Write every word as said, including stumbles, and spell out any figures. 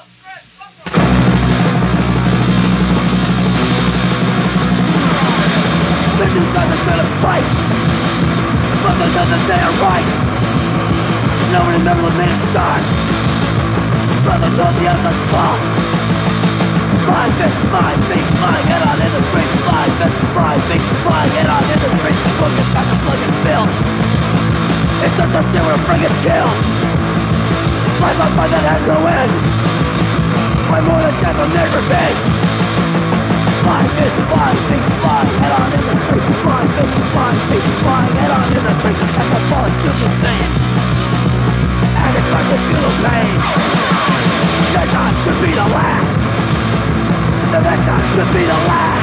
Bitches are trying to fight, but they know that they are right. No one remember the minute start, brothers know the others fall. Fly fish, fly feet, flying head on in the street. Fly fish, fly feet, flying head on in the street. Look at fashion, plug and spill. It's just a shit with a friggin' kill. Life on fire that has no end. Why more than death on their revenge? Fly fish, fly feet, flying head on in the street. Fly fish, fly feet, flying head on in the street. As I fall into the sand, and it's like a feudal pain. There's not to be the last. There's not to be the last.